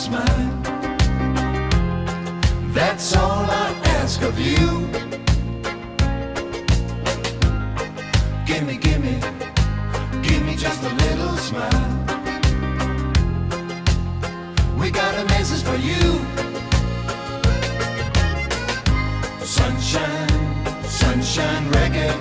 smile. That's all I ask of you. Gimme, gimme, gimme just a little smile. We got a message for you. Sunshine, sunshine reggae.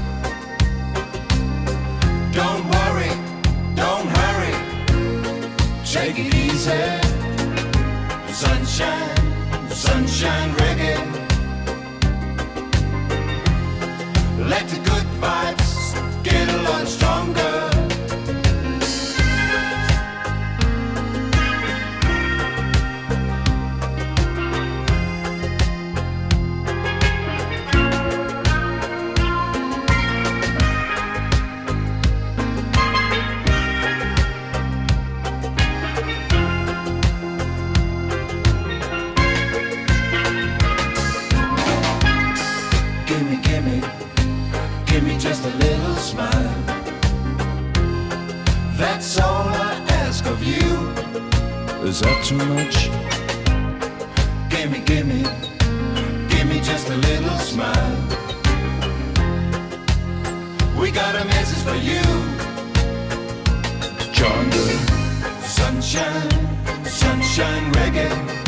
Don't worry, don't hurry, take it easy. Sunshine, sunshine reggae. Let the good vibes get a lot stronger. Gimme, gimme, gimme just a little smile. That's all I ask of you. Is that too much? Gimme, gimme, gimme just a little smile. We got a message for you. Jungle. Sunshine, sunshine reggae.